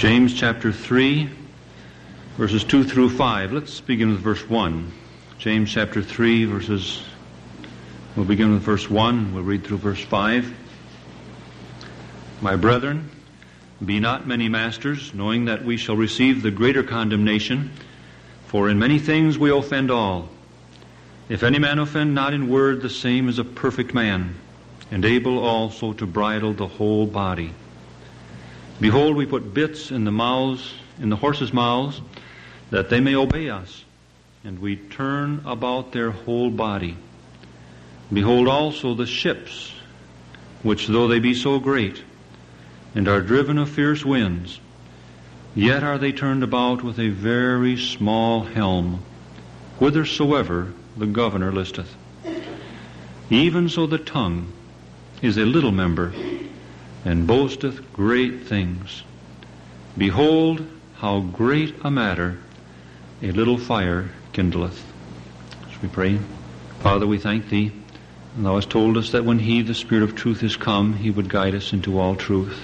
James chapter 3, verses 2 through 5. Let's begin with verse 1. James chapter 3, we'll begin with verse 1. We'll read through verse 5. My brethren, be not many masters, knowing that we shall receive the greater condemnation. For in many things we offend all. If any man offend not in word, the same is a perfect man, and able also to bridle the whole body. Behold, we put bits in the horses' mouths, that they may obey us, and we turn about their whole body. Behold also the ships, which though they be so great, and are driven of fierce winds, yet are they turned about with a very small helm, whithersoever the governor listeth. Even so the tongue is a little member, and boasteth great things. Behold, how great a matter a little fire kindleth. As we pray. Father, we thank Thee. And Thou hast told us that when He, the Spirit of truth, is come, He would guide us into all truth.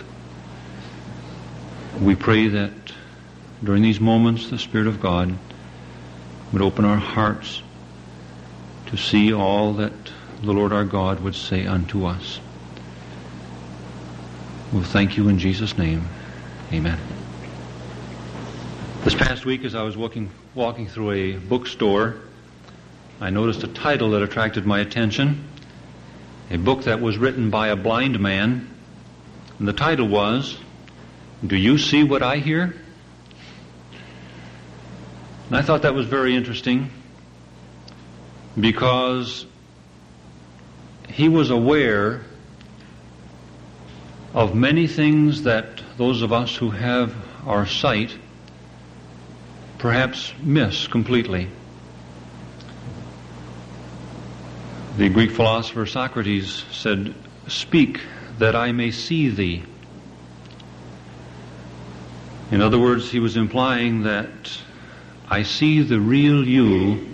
We pray that during these moments the Spirit of God would open our hearts to see all that the Lord our God would say unto us. We'll thank You in Jesus' name. Amen. This past week, as I was walking through a bookstore, I noticed a title that attracted my attention. A book that was written by a blind man. And the title was, Do You See What I Hear? And I thought that was very interesting because he was aware of many things that those of us who have our sight perhaps miss completely. The Greek philosopher Socrates said, "Speak that I may see thee." In other words, he was implying that I see the real you,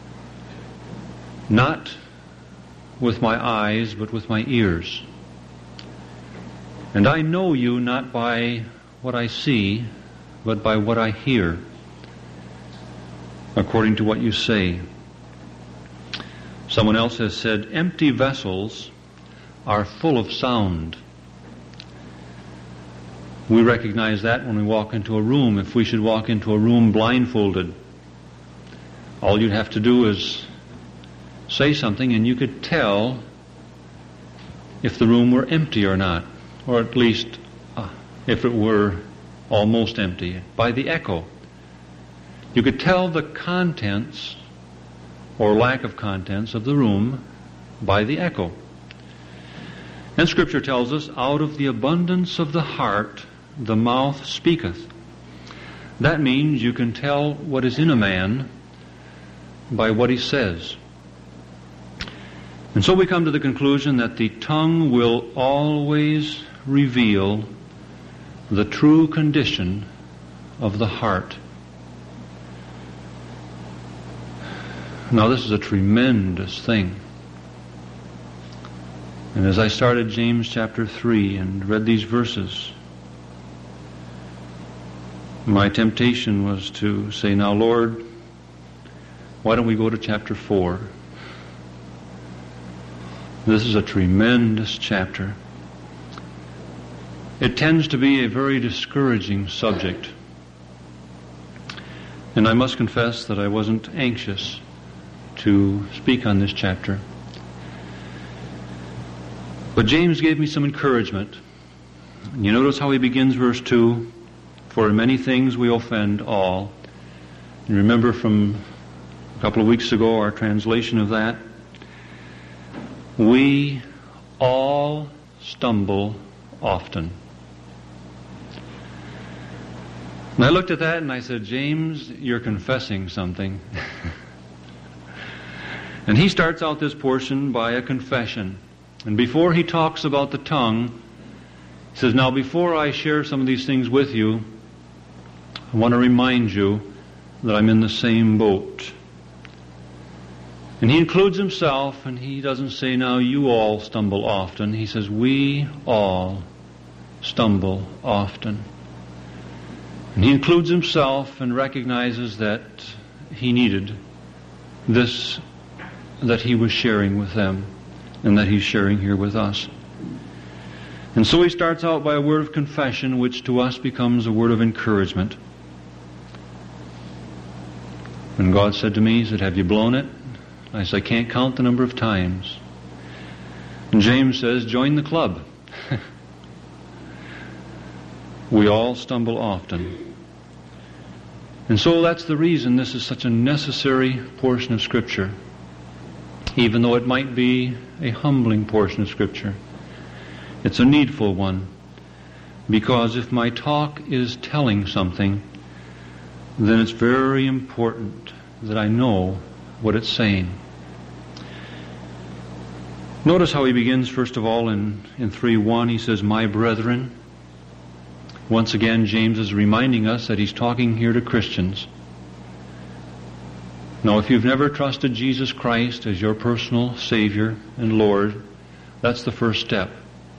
not with my eyes, but with my ears. And I know you not by what I see, but by what I hear, according to what you say. Someone else has said, empty vessels are full of sound. We recognize that when we walk into a room. If we should walk into a room blindfolded, all you'd have to do is say something and you could tell if the room were empty or not, or at least if it were almost empty, by the echo. You could tell the contents or lack of contents of the room by the echo. And Scripture tells us, out of the abundance of the heart the mouth speaketh. That means you can tell what is in a man by what he says. And so we come to the conclusion that the tongue will always reveal the true condition of the heart. Now this is a tremendous thing. And as I started James chapter 3 and read these verses, my temptation was to say, now Lord, why don't we go to chapter 4? This is a tremendous chapter. It tends to be a very discouraging subject. And I must confess that I wasn't anxious to speak on this chapter. But James gave me some encouragement. And you notice how he begins verse 2, for in many things we offend all. And remember from a couple of weeks ago our translation of that. We all stumble often. And I looked at that and I said, James, you're confessing something. And he starts out this portion by a confession. And before he talks about the tongue, he says, now before I share some of these things with you, I want to remind you that I'm in the same boat. And he includes himself, and he doesn't say, now you all stumble often. He says, we all stumble often. And he includes himself and recognizes that he needed this that he was sharing with them and that he's sharing here with us. And so he starts out by a word of confession, which to us becomes a word of encouragement. When God said to me, he said, "Have you blown it?" I said, "I can't count the number of times." And James says, "Join the club." We all stumble often. And so that's the reason this is such a necessary portion of Scripture, even though it might be a humbling portion of Scripture. It's a needful one, because if my talk is telling something, then it's very important that I know what it's saying. Notice how he begins, first of all, in 3:1. He says, "My brethren." Once again, James is reminding us that he's talking here to Christians. Now, if you've never trusted Jesus Christ as your personal Savior and Lord, that's the first step.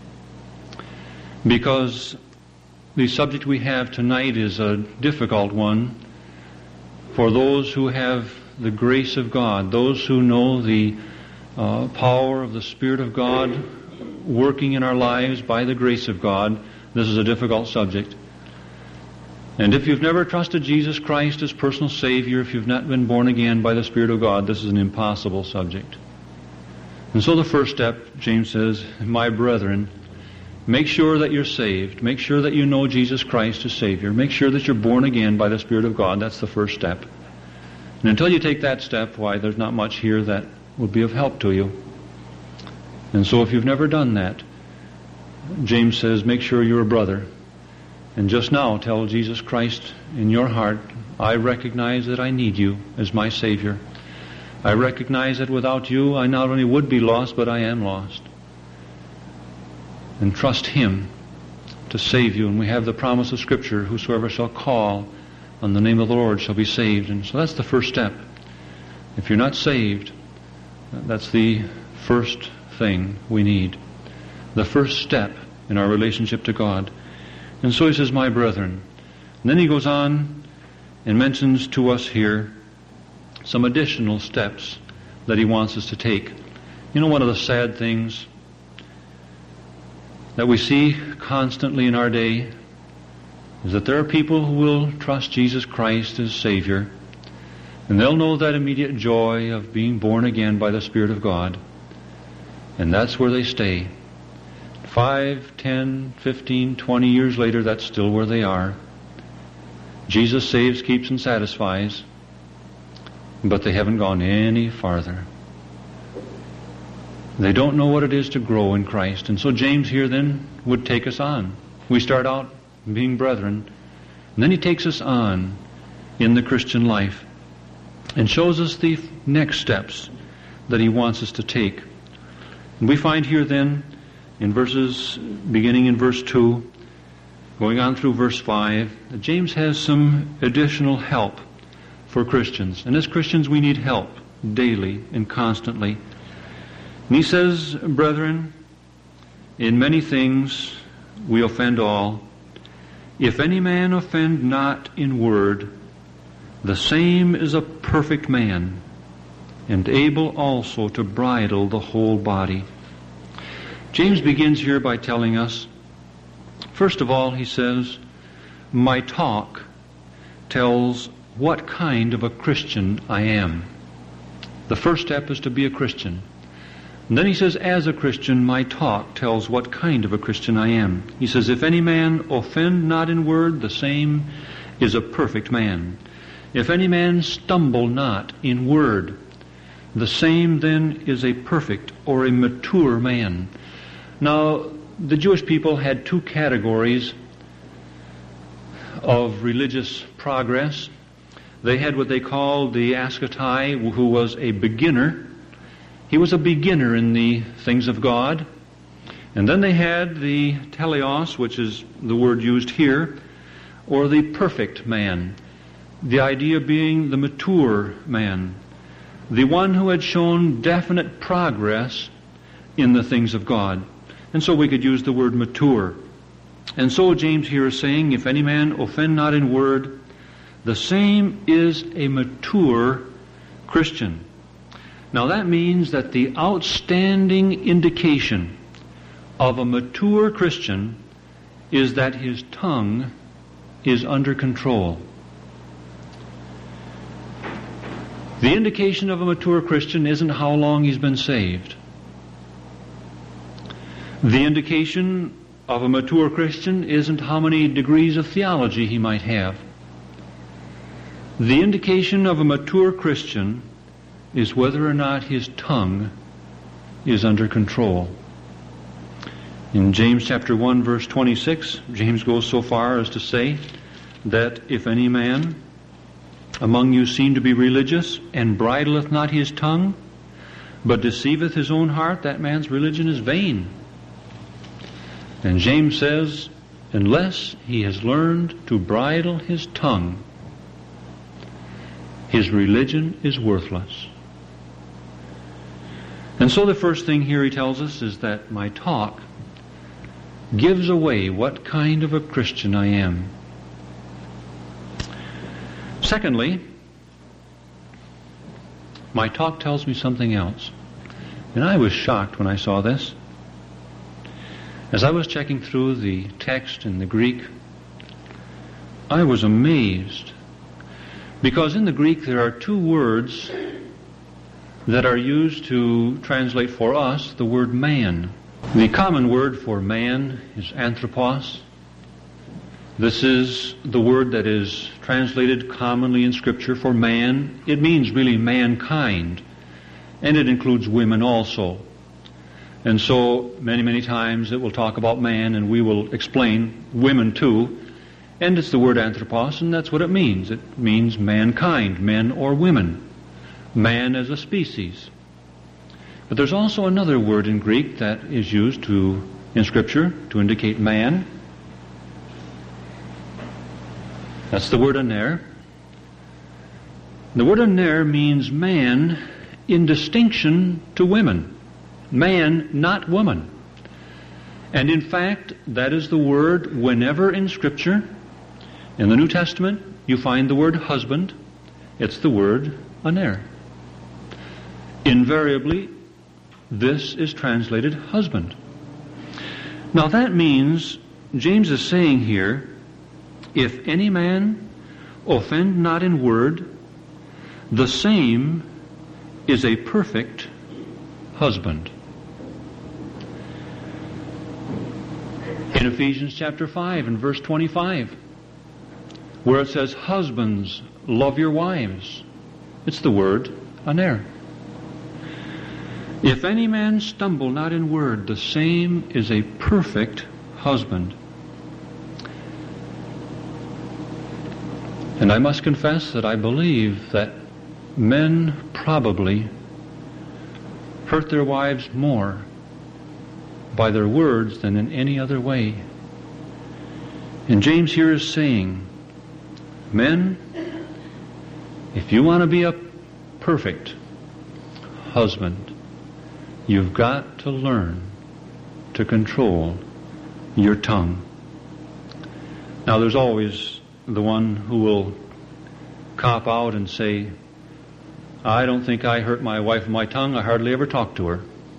Because the subject we have tonight is a difficult one for those who have the grace of God, those who know the power of the Spirit of God working in our lives by the grace of God. This is a difficult subject. And if you've never trusted Jesus Christ as personal Savior, if you've not been born again by the Spirit of God, this is an impossible subject. And so the first step, James says, "My brethren," make sure that you're saved. Make sure that you know Jesus Christ as Savior. Make sure that you're born again by the Spirit of God. That's the first step. And until you take that step, why, there's not much here that would be of help to you. And so if you've never done that, James says, make sure you're a brother. And just now tell Jesus Christ in your heart, "I recognize that I need you as my Savior. I recognize that without you I not only would be lost, but I am lost." And trust Him to save you. And we have the promise of Scripture, "Whosoever shall call on the name of the Lord shall be saved." And so that's the first step. If you're not saved, that's the first thing we need. The first step in our relationship to God. And so he says, "My brethren." And then he goes on and mentions to us here some additional steps that he wants us to take. You know, one of the sad things that we see constantly in our day is that there are people who will trust Jesus Christ as Savior, and they'll know that immediate joy of being born again by the Spirit of God, and that's where they stay. 5, 10, 15, 20 years later, that's still where they are. Jesus saves, keeps, and satisfies, but they haven't gone any farther. They don't know what it is to grow in Christ. And so James here then would take us on. We start out being brethren, and then he takes us on in the Christian life and shows us the next steps that he wants us to take. And we find here then in verses, beginning in verse 2, going on through verse 5, that James has some additional help for Christians. And as Christians we need help daily and constantly. And he says, "Brethren, in many things we offend all. If any man offend not in word, the same is a perfect man, and able also to bridle the whole body." James begins here by telling us, first of all, he says, my talk tells what kind of a Christian I am. The first step is to be a Christian. And then he says, as a Christian, my talk tells what kind of a Christian I am. He says, if any man offend not in word, the same is a perfect man. If any man stumble not in word, the same then is a perfect or a mature man. Now, the Jewish people had two categories of religious progress. They had what they called the ascetai, who was a beginner. He was a beginner in the things of God. And then they had the teleos, which is the word used here, or the perfect man. The idea being the mature man, the one who had shown definite progress in the things of God. And so we could use the word mature. And so James here is saying, if any man offend not in word, the same is a mature Christian. Now that means that the outstanding indication of a mature Christian is that his tongue is under control. The indication of a mature Christian isn't how long he's been saved. The indication of a mature Christian isn't how many degrees of theology he might have. The indication of a mature Christian is whether or not his tongue is under control. In James chapter 1, verse 26, James goes so far as to say that if any man among you seem to be religious, and bridleth not his tongue, but deceiveth his own heart, that man's religion is vain. And James says, unless he has learned to bridle his tongue, his religion is worthless. And so the first thing here he tells us is that my talk gives away what kind of a Christian I am. Secondly, my talk tells me something else. And I was shocked when I saw this. As I was checking through the text in the Greek, I was amazed. Because in the Greek there are two words that are used to translate for us the word man. The common word for man is anthropos. This is the word that is translated commonly in Scripture for man. It means really mankind, and it includes women also. And so many times it will talk about man, and we will explain women too. And it's the word anthropos, and that's what it means. It means mankind, men or women, man as a species. But there's also another word in Greek that is used in Scripture to indicate man. That's the word aner. The word aner means man in distinction to women. Man, not woman. And in fact, that is the word whenever in Scripture, in the New Testament, you find the word husband, it's the word aner. Invariably, this is translated husband. Now that means, James is saying here, if any man offend not in word, the same is a perfect husband. In Ephesians chapter 5 and verse 25, where it says, husbands, love your wives, it's the word aner. If any man stumble not in word, the same is a perfect husband. And I must confess that I believe that men probably hurt their wives more by their words than in any other way. And James here is saying, men, if you want to be a perfect husband, you've got to learn to control your tongue. Now there's always the one who will cop out and say, I don't think I hurt my wife with my tongue. I hardly ever talk to her.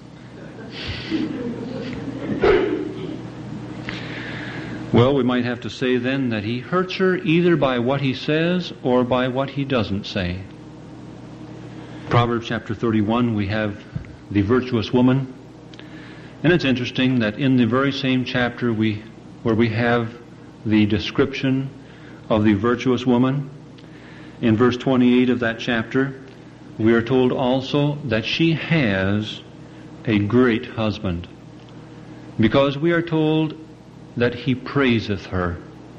Well, we might have to say then that he hurts her either by what he says or by what he doesn't say. Proverbs chapter 31, we have the virtuous woman. And it's interesting that in the very same chapter where we have the description of the virtuous woman, in verse 28 of that chapter, we are told also that she has a great husband, because we are told that he praiseth her.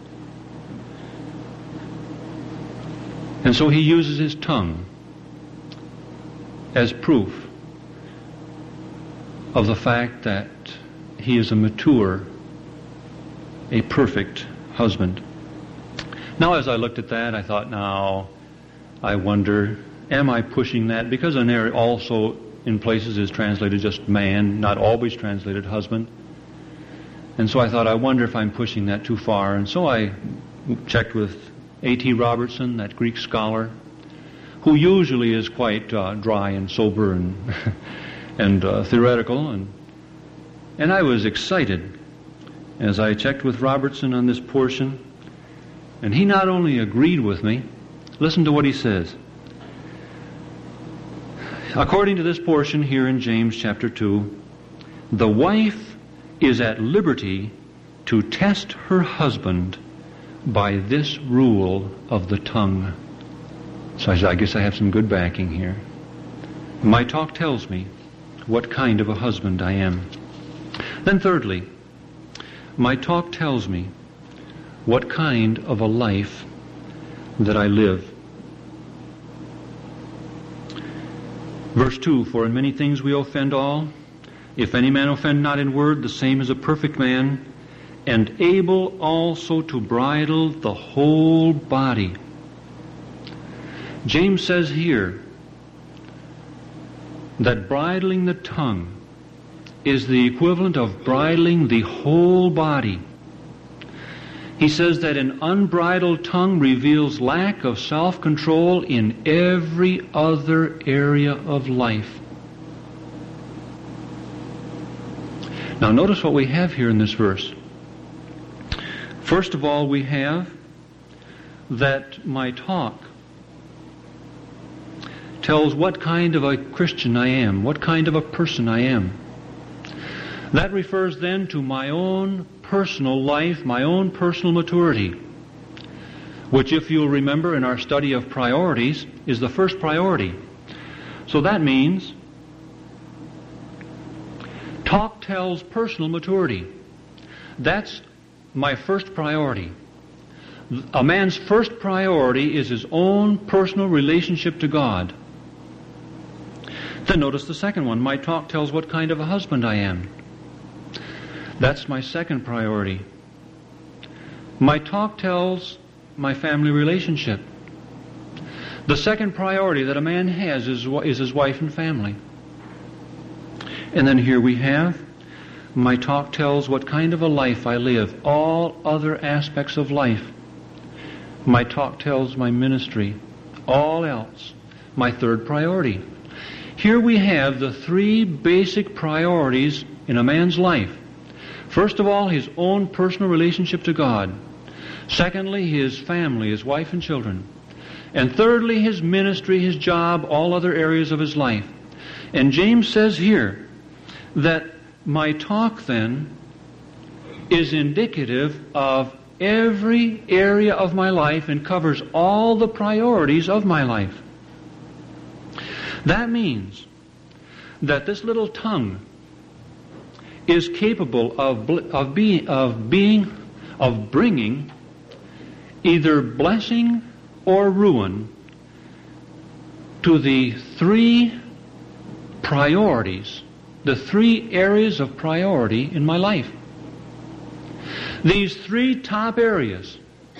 And so he uses his tongue as proof of the fact that he is a mature, a perfect husband. Now, as I looked at that, I thought, now, I wonder, am I pushing that? Because aner also in places is translated just man, not always translated husband. And so I thought, I wonder if I'm pushing that too far. And so I checked with A.T. Robertson, that Greek scholar, who usually is quite dry and sober and theoretical. And I was excited as I checked with Robertson on this portion. And he not only agreed with me, listen to what he says. According to this portion here in James chapter 2, the wife is at liberty to test her husband by this rule of the tongue. So I guess I have some good backing here. My talk tells me what kind of a husband I am. Then thirdly, my talk tells me what kind of a life that I live. Verse 2, for in many things we offend all. If any man offend not in word, the same is a perfect man, and able also to bridle the whole body. James says here that bridling the tongue is the equivalent of bridling the whole body. He says that an unbridled tongue reveals lack of self-control in every other area of life. Now notice what we have here in this verse. First of all, we have that my talk tells what kind of a Christian I am, what kind of a person I am. That refers then to my own personal life, my own personal maturity, which, if you'll remember in our study of priorities, is the first priority. So that means talk tells personal maturity. That's my first priority. A man's first priority is his own personal relationship to God. Then notice the second one. My talk tells what kind of a husband I am. That's my second priority. My talk tells my family relationship. The second priority that a man has is his wife and family. And then here we have, my talk tells what kind of a life I live, all other aspects of life. My talk tells my ministry, all else, my third priority. Here we have the three basic priorities in a man's life. First of all, his own personal relationship to God. Secondly, his family, his wife and children. And thirdly, his ministry, his job, all other areas of his life. And James says here that my talk then is indicative of every area of my life and covers all the priorities of my life. That means that this little tongue is capable of bringing either blessing or ruin to the three priorities, the three areas of priority in my life. These three top areas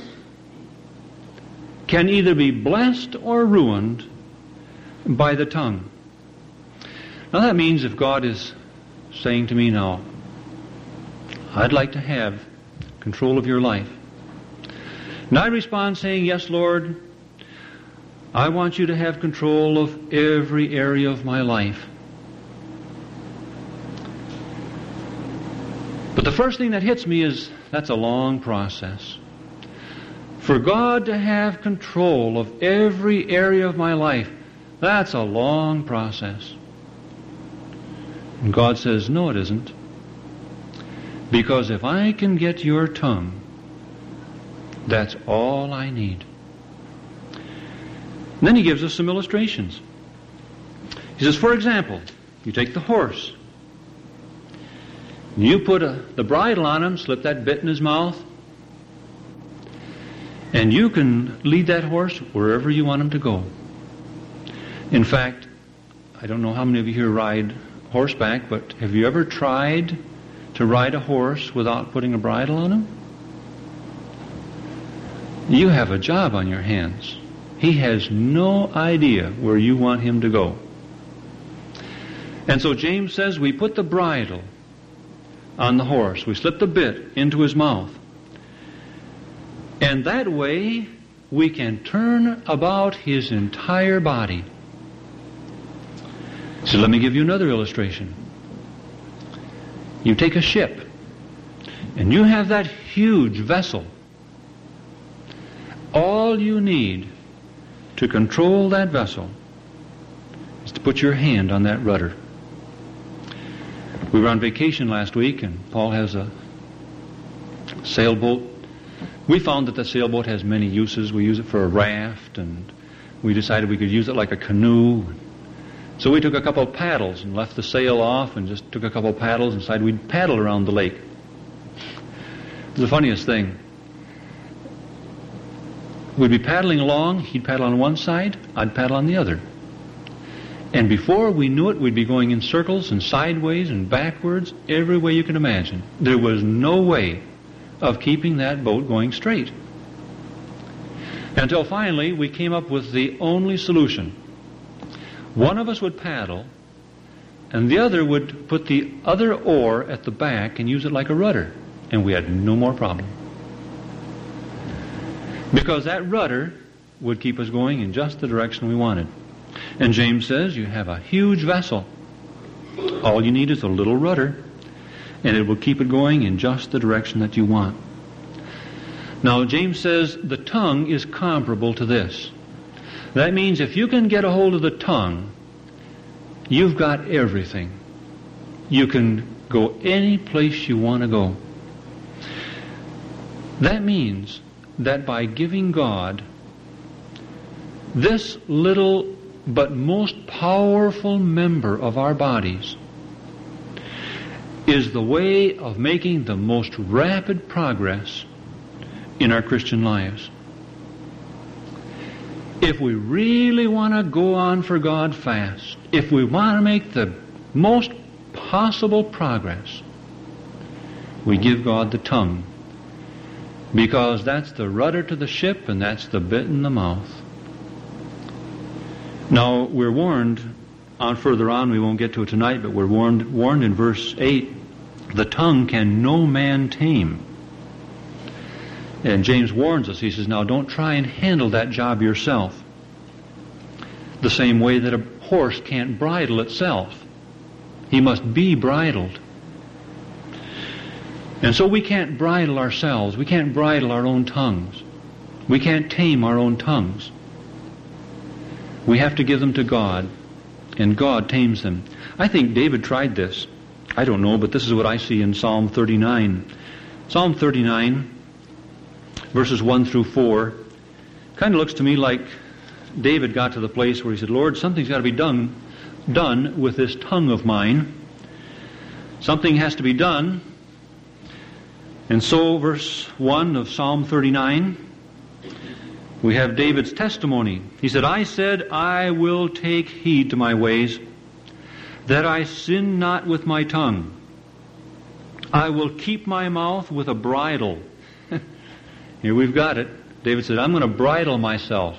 can either be blessed or ruined by the tongue. Now that means if God is saying to me now, I'd like to have control of your life, and I respond saying, yes, Lord, I want you to have control of every area of my life. But the first thing that hits me is that's a long process. For God to have control of every area of my life, that's a long process. And God says, no, it isn't. Because if I can get your tongue, that's all I need. And then he gives us some illustrations. He says, for example, you take the horse. You put the bridle on him, slip that bit in his mouth, and you can lead that horse wherever you want him to go. In fact, I don't know how many of you here ride horseback, but have you ever tried to ride a horse without putting a bridle on him? You have a job on your hands. He has no idea where you want him to go. And so James says we put the bridle on the horse. We slip the bit into his mouth. And that way we can turn about his entire body. So let me give you another illustration. You take a ship, and you have that huge vessel. All you need to control that vessel is to put your hand on that rudder. We were on vacation last week, and Paul has a sailboat. We found that the sailboat has many uses. We use it for a raft, and we decided we could use it like a canoe. So we took a couple of paddles and left the sail off and just took a couple of paddles and decided we'd paddle around the lake. It was the funniest thing. We'd be paddling along, he'd paddle on one side, I'd paddle on the other. And before we knew it, we'd be going in circles and sideways and backwards, every way you can imagine. There was no way of keeping that boat going straight. Until finally, we came up with the only solution. One of us would paddle, and the other would put the other oar at the back and use it like a rudder. And we had no more problem. Because that rudder would keep us going in just the direction we wanted. And James says you have a huge vessel. All you need is a little rudder, and it will keep it going in just the direction that you want. Now, James says the tongue is comparable to this. That means if you can get a hold of the tongue, you've got everything. You can go any place you want to go. That means that by giving God this little but most powerful member of our bodies is the way of making the most rapid progress in our Christian lives. If we really want to go on for God fast, if we want to make the most possible progress, we give God the tongue, because that's the rudder to the ship and that's the bit in the mouth. Now, we're warned further on, we won't get to it tonight, but we're warned in verse 8, the tongue can no man tame. And James warns us, he says, now don't try and handle that job yourself. The same way that a horse can't bridle itself. He must be bridled. And so we can't bridle ourselves. We can't bridle our own tongues. We can't tame our own tongues. We have to give them to God, and God tames them. I think David tried this. I don't know, but this is what I see in Psalm 39. Psalm 39, verses 1 through 4, kind of looks to me like David got to the place where he said, Lord, something's got to be done with this tongue of mine. Something has to be done. And so, verse 1 of Psalm 39, we have David's testimony. He said, I will take heed to my ways, that I sin not with my tongue. I will keep my mouth with a bridle. Here we've got it. David said, I'm going to bridle myself.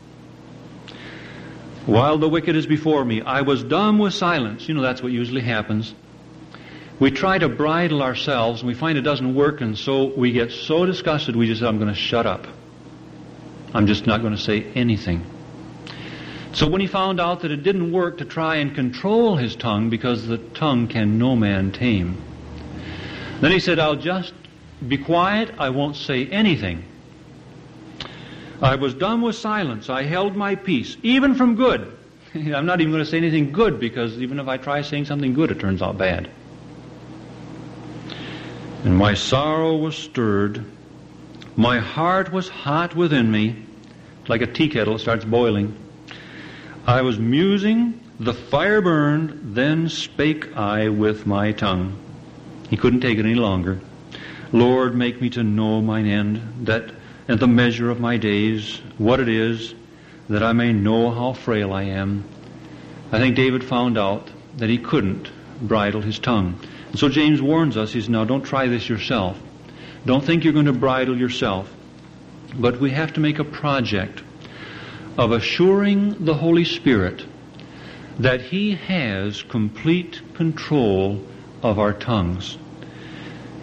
While the wicked is before me, I was dumb with silence. You know, that's what usually happens. We try to bridle ourselves, and we find it doesn't work, and so we get so disgusted, we just say, I'm going to shut up. I'm just not going to say anything. So when he found out that it didn't work to try and control his tongue, because the tongue can no man tame, then he said, I'll just be quiet, I won't say anything. I was dumb with silence, I held my peace, even from good. I'm not even going to say anything good, because even if I try saying something good, it turns out bad. And my sorrow was stirred, my heart was hot within me, like a tea kettle starts boiling. I was musing, the fire burned, then spake I with my tongue. He couldn't take it any longer. Lord, make me to know mine end, that and the measure of my days, what it is, that I may know how frail I am. I think David found out that he couldn't bridle his tongue. And so James warns us, he says, now don't try this yourself. Don't think you're going to bridle yourself. But we have to make a project of assuring the Holy Spirit that He has complete control of our tongues.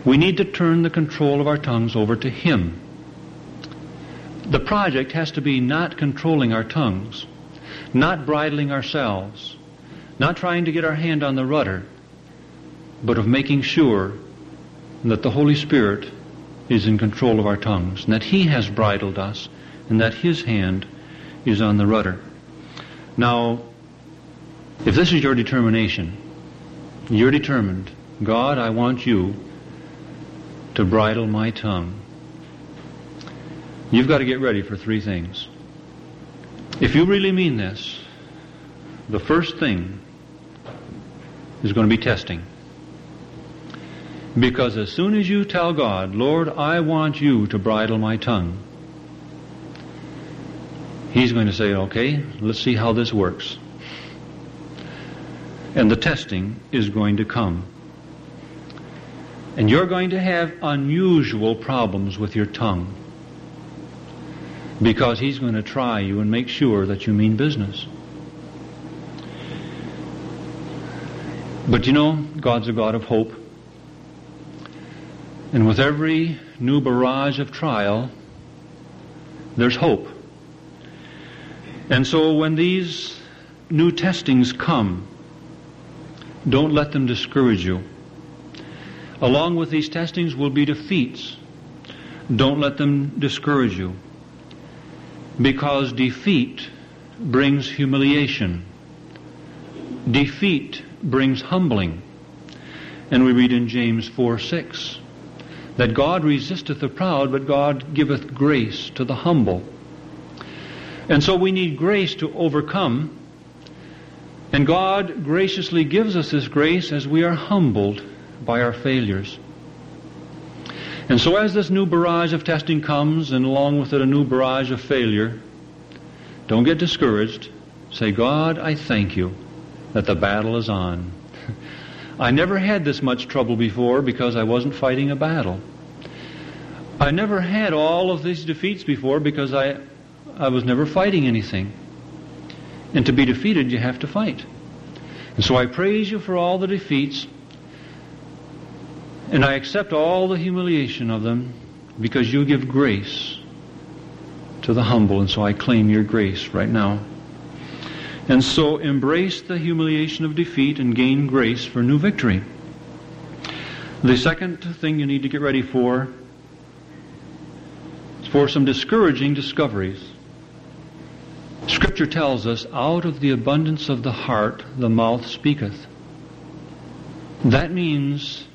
We need to turn the control of our tongues over to Him. The project has to be not controlling our tongues, not bridling ourselves, not trying to get our hand on the rudder, but of making sure that the Holy Spirit is in control of our tongues, and that He has bridled us, and that His hand is on the rudder. Now, if this is your determination, you're determined, God, I want you to bridle my tongue. You've got to get ready for three things. If you really mean this, the first thing is going to be testing. Because as soon as you tell God, Lord, I want you to bridle my tongue, He's going to say, okay, let's see how this works. And the testing is going to come. And you're going to have unusual problems with your tongue, because He's going to try you and make sure that you mean business. But you know, God's a God of hope. And with every new barrage of trial, there's hope. And so when these new testings come, don't let them discourage you. Along with these testings will be defeats. Don't let them discourage you. Because defeat brings humiliation. Defeat brings humbling. And we read in James 4:6 that God resisteth the proud, but God giveth grace to the humble. And so we need grace to overcome. And God graciously gives us this grace as we are humbled by our failures. And so as this new barrage of testing comes, and along with it a new barrage of failure, don't get discouraged. Say, God, I thank you that the battle is on. I never had this much trouble before because I wasn't fighting a battle. I never had all of these defeats before because I was never fighting anything. And to be defeated, you have to fight. And so I praise you for all the defeats, and I accept all the humiliation of them, because you give grace to the humble, and so I claim your grace right now. And so embrace the humiliation of defeat and gain grace for new victory. The second thing you need to get ready for is for some discouraging discoveries. Scripture tells us, out of the abundance of the heart the mouth speaketh. That means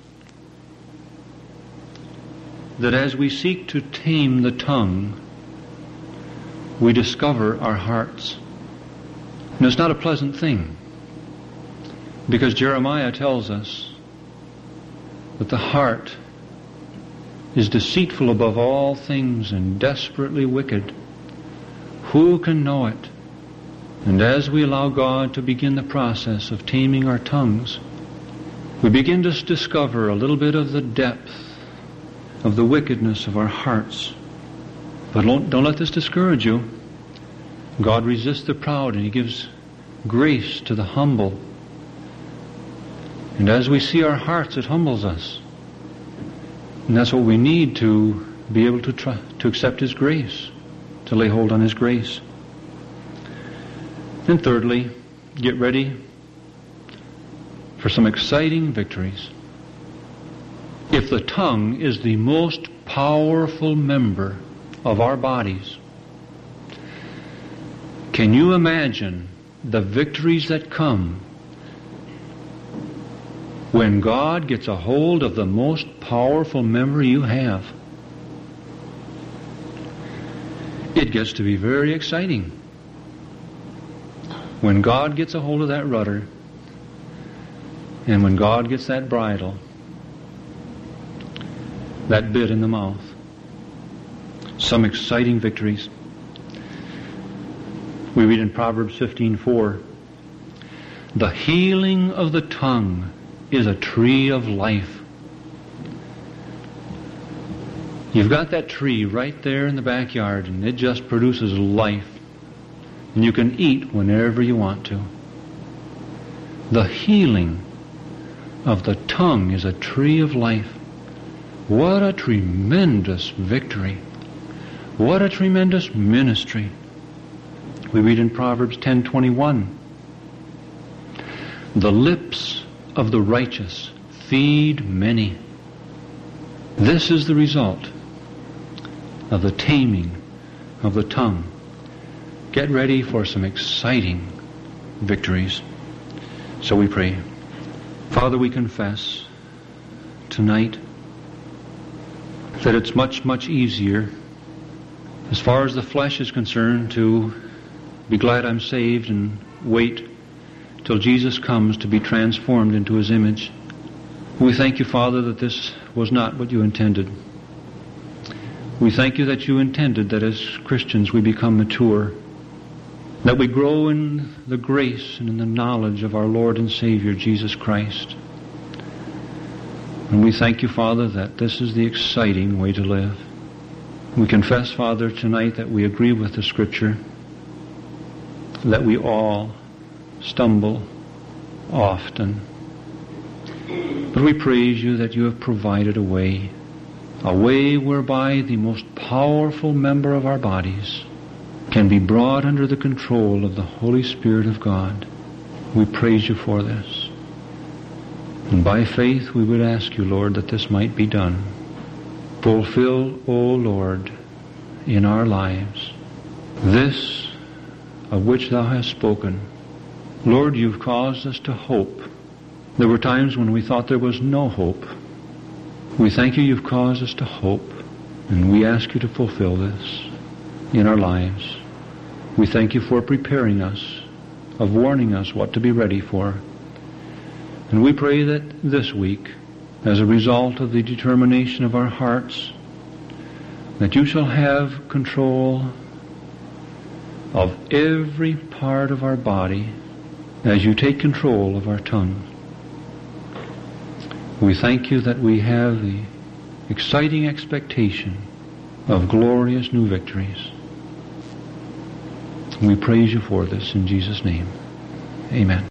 that as we seek to tame the tongue, we discover our hearts. And it's not a pleasant thing, because Jeremiah tells us that the heart is deceitful above all things and desperately wicked. Who can know it? And as we allow God to begin the process of taming our tongues, we begin to discover a little bit of the depth of the wickedness of our hearts. But don't let this discourage you. God resists the proud, and He gives grace to the humble. And as we see our hearts, it humbles us. And that's what we need to be able to accept His grace, to lay hold on His grace. And thirdly, get ready for some exciting victories. If the tongue is the most powerful member of our bodies, can you imagine the victories that come when God gets a hold of the most powerful member you have? It gets to be very exciting. When God gets a hold of that rudder, and when God gets that bridle, that bit in the mouth, some exciting victories. We read in Proverbs 15:4, the healing of the tongue is a tree of life. You've got that tree right there in the backyard, and it just produces life. And you can eat whenever you want to. The healing of the tongue is a tree of life. What a tremendous victory. What a tremendous ministry. We read in Proverbs 10:21, the lips of the righteous feed many. This is the result of the taming of the tongue. Get ready for some exciting victories. So we pray. Father, we confess tonight that it's much, much easier, as far as the flesh is concerned, to be glad I'm saved and wait till Jesus comes to be transformed into His image. We thank you, Father, that this was not what you intended. We thank you that you intended that as Christians we become mature, that we grow in the grace and in the knowledge of our Lord and Savior, Jesus Christ. And we thank you, Father, that this is the exciting way to live. We confess, Father, tonight that we agree with the Scripture, that we all stumble often. But we praise you that you have provided a way whereby the most powerful member of our bodies can be brought under the control of the Holy Spirit of God. We praise you for this. And by faith we would ask you, Lord, that this might be done. Fulfill, O Lord, in our lives this of which thou hast spoken. Lord, you've caused us to hope. There were times when we thought there was no hope. We thank you, you've caused us to hope, and we ask you to fulfill this in our lives. We thank you for preparing us, of warning us what to be ready for. And we pray that this week, as a result of the determination of our hearts, that you shall have control of every part of our body as you take control of our tongue. We thank you that we have the exciting expectation of glorious new victories. We praise you for this in Jesus' name. Amen.